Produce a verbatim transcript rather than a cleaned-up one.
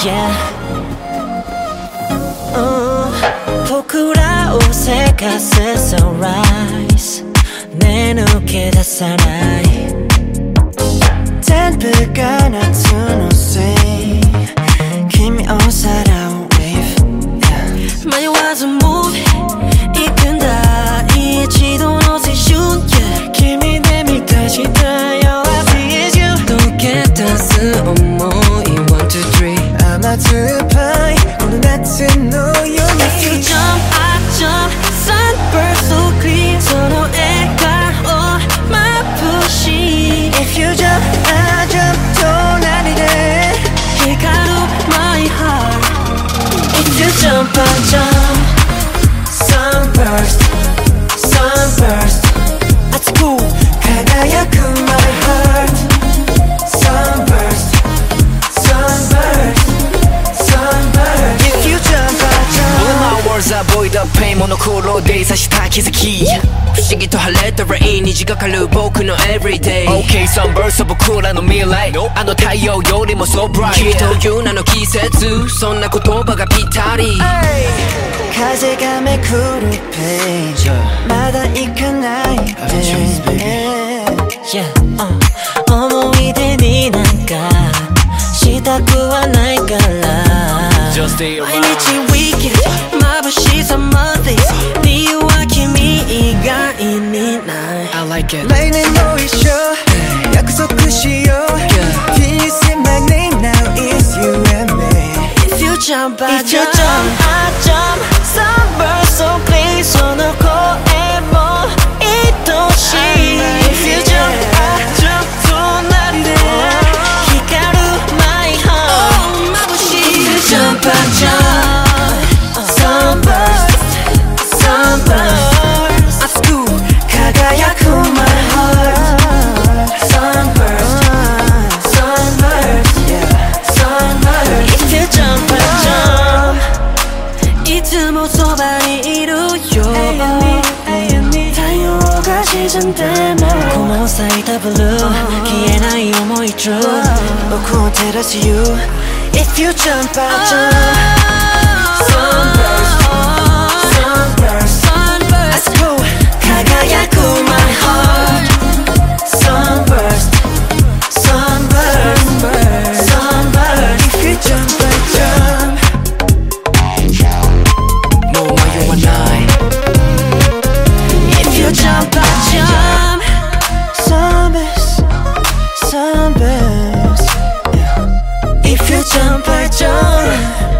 yeah. 僕らをせかせ sunrise ね抜け出さない全部が夏のせい君をさらう wave 迷わず move 行くんだ一度の青春 yeah 君で満たしたよ I see is you 溶け出す想い one two three 甘酸っぱいこの夏の夜に If you jump I jump sunburst so clean その笑顔眩しい If you jump I jump 隣で光る my heart If you jump I jump sunburst sunburst 熱く輝く my heart sunburst sunburst sunburst If you jump I jump All my words avoid the pain モノクロで刺した気づき不思議と晴れたらいい虹がかる僕の everyday OK sunburst 僕らの未来あの太陽よりも so bright きっという名の季節そんな言葉がぴったり風がめくるページまだ行かないで、yeah, uh, 思い出になんかしたくはないから Just stay around 毎日 weekend 眩しさ Mondays 理由は君以外にない I like it 来年も一緒約束しよう Can you say my name now it's you and me If you jump I jump If you jump I jump Sunburst so clean その声も愛しい If you jump I jump 隣で光る my heart 眩しい If you jump I jump Sunburst Sunburst 熱く輝く my heart Sunburst Sunburst yeah Sunburst If you jump I jump いつもそばにいるよ太陽が沈んでも粉を咲いたブルー消えない想い True 僕を照らす You If you jump I jump Sunburst Sunburst Sunburst 熱く輝く my heart Sunburst Sunburst Sunburst If you jump I jump もう迷わない If you jump I jump Sunburst Sunburst yeah. If you jump I jump